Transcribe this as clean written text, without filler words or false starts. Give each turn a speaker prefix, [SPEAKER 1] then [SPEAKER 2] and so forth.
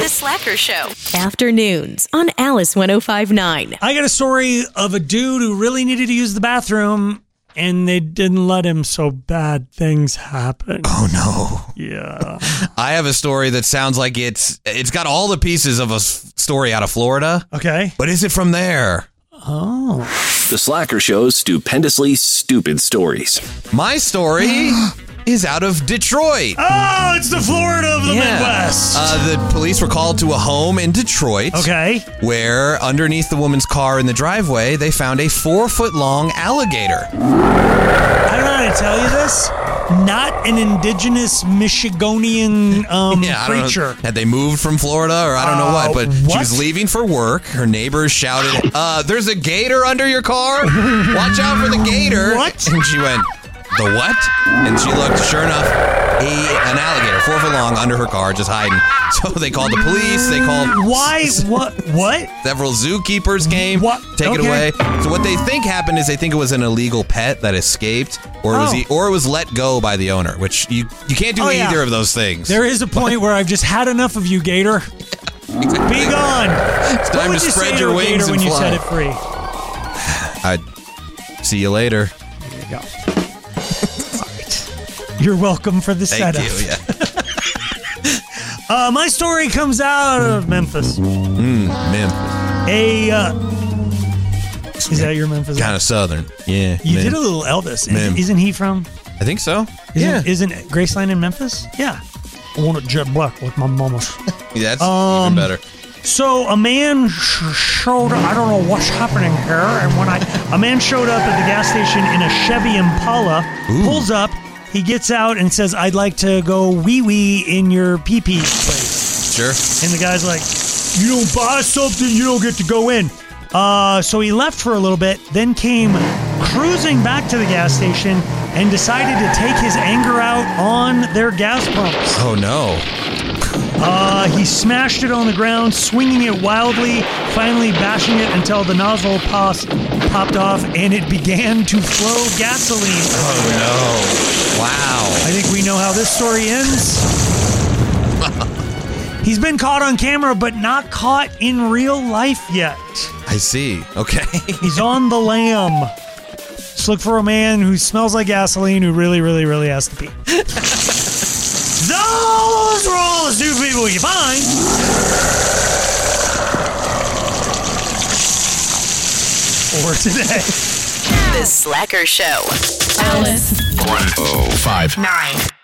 [SPEAKER 1] The Slacker Show.
[SPEAKER 2] Afternoons on Alice 105.9.
[SPEAKER 3] I got a story of a dude who really needed to use the bathroom, and they didn't let him, so bad things happened.
[SPEAKER 4] Oh, no.
[SPEAKER 3] Yeah.
[SPEAKER 4] I have a story that sounds like it's got all the pieces of a story out of Florida.
[SPEAKER 3] Okay.
[SPEAKER 4] But is it from there?
[SPEAKER 3] Oh.
[SPEAKER 5] The Slacker Show's stupendously stupid stories.
[SPEAKER 4] My story is out of Detroit.
[SPEAKER 3] Oh, it's the Florida of the Midwest.
[SPEAKER 4] The police were called to a home in Detroit.
[SPEAKER 3] Okay.
[SPEAKER 4] Where underneath the woman's car in the driveway, they found a 4-foot-long alligator.
[SPEAKER 3] I don't know how to tell you this. Not an indigenous Michigonian creature.
[SPEAKER 4] Had they moved from Florida or I don't know what, but she was leaving for work. Her neighbors shouted, there's a gator under your car. Watch out for the gator.
[SPEAKER 3] What?
[SPEAKER 4] And she went, the what? And she looked, sure enough, an alligator, 4 foot long, under her car, just hiding. So they called the police. They called...
[SPEAKER 3] Why? What?
[SPEAKER 4] Several zookeepers came, take it
[SPEAKER 3] Okay.
[SPEAKER 4] away. So what they think happened is they think it was an illegal pet that escaped, or it was let go by the owner, which you can't do either of those things.
[SPEAKER 3] There is a point where I've just had enough of you, gator. Be gone.
[SPEAKER 4] It's time to spread your wings and
[SPEAKER 3] when you
[SPEAKER 4] fly.
[SPEAKER 3] set it free.
[SPEAKER 4] I'd see you later.
[SPEAKER 3] There you go. You're welcome for the setup.
[SPEAKER 4] Thank you, yeah.
[SPEAKER 3] My story comes out of Memphis.
[SPEAKER 4] Memphis.
[SPEAKER 3] Is that your Memphis?
[SPEAKER 4] Kind of southern. Yeah.
[SPEAKER 3] You did a little Elvis.
[SPEAKER 4] Mem.
[SPEAKER 3] Isn't he from?
[SPEAKER 4] I think so.
[SPEAKER 3] Isn't Graceland in Memphis? Yeah. I want it jet black like my mama's.
[SPEAKER 4] Yeah, that's even better.
[SPEAKER 3] So a man showed up. I don't know what's happening here. And when a man showed up at the gas station in a Chevy Impala, pulls up, he gets out and says, I'd like to go wee-wee in your pee-pee place.
[SPEAKER 4] Sure.
[SPEAKER 3] And the guy's like, you don't buy something, you don't get to go in. So he left for a little bit, then came cruising back to the gas station and decided to take his anger out on their gas pumps.
[SPEAKER 4] Oh, no.
[SPEAKER 3] He smashed it on the ground, swinging it wildly, finally bashing it until the nozzle popped off and it began to flow gasoline.
[SPEAKER 4] Oh, no. Wow.
[SPEAKER 3] I think we know how this story ends. He's been caught on camera, but not caught in real life yet.
[SPEAKER 4] I see. Okay.
[SPEAKER 3] He's on the lam. Just look for a man who smells like gasoline who really, really, really has to pee. Those are all the stupid people you find. For today.
[SPEAKER 1] The Slacker Show.
[SPEAKER 2] Alice
[SPEAKER 5] 105.9.